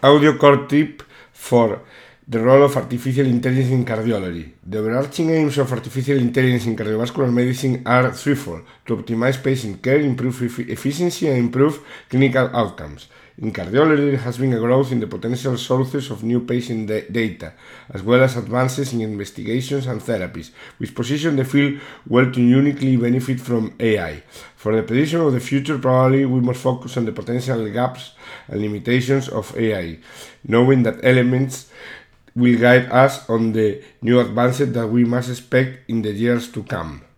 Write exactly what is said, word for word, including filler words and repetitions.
Audio core tip for the role of artificial intelligence in cardiology. The overarching aims of artificial intelligence in cardiovascular medicine are threefold: to optimize patient care, improve e- efficiency, and improve clinical outcomes. In cardiology, there has been a growth in the potential sources of new patient da- data, as well as advances in investigations and therapies, which position the field well to uniquely benefit from A I. For the prediction of the future, probably we must focus on the potential gaps and limitations of A I, knowing that elements will guide us on the new advances that we must expect in the years to come.